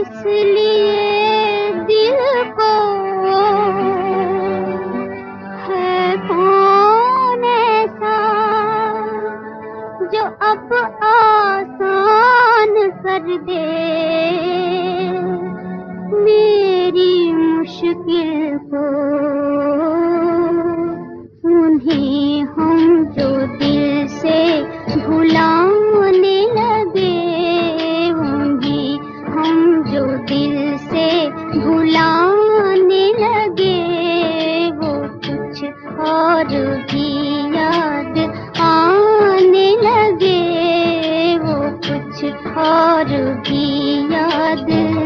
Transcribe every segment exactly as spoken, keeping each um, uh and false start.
इसलिए दिल को है कौन ऐसा जो अब आसान कर दे मेरी मुश्किल को। उन्हें हम जो दिल से भुलाने लगे, उन्हें हम जो दिल से भुलाने लगे, वो कुछ और भी याद आने लगे, वो कुछ और भी याद।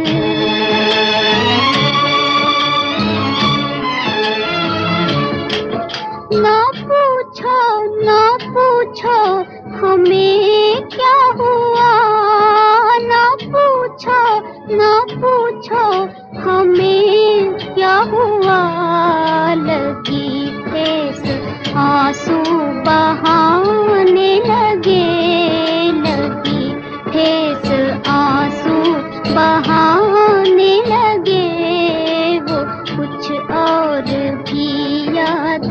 ना पूछो ना पूछो हमें क्या हुआ, ना पूछो ना पूछो हमें क्या हुआ। लगी ठेस आंसू बहाने लगे, लगी ठेस आंसू बहाने लगे, वो कुछ और भी याद।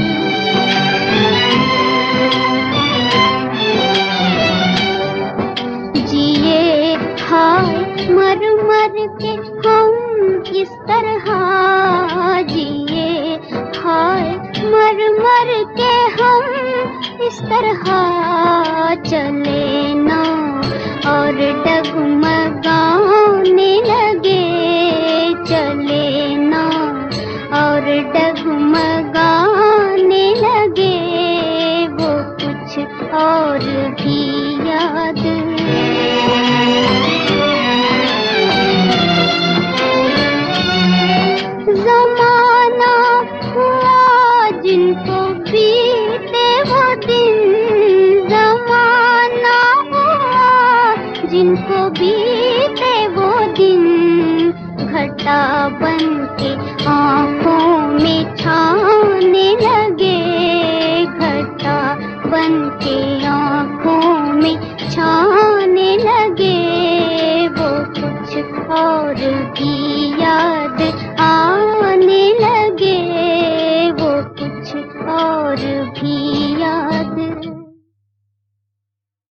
जिए हाय मर मर के हम इस तरह, जिए हाय मर मर के हम इस तरह, चले ना और डगमगाने लगे, चले ना और डगमगाने लगे, वो कुछ और भी याद। ज़माना हुआ जिनको बीते वो दिन, ज़माना हुआ जिनको बीते वो दिन, घटा बन के आँखों में छाने लगे, घटा बन के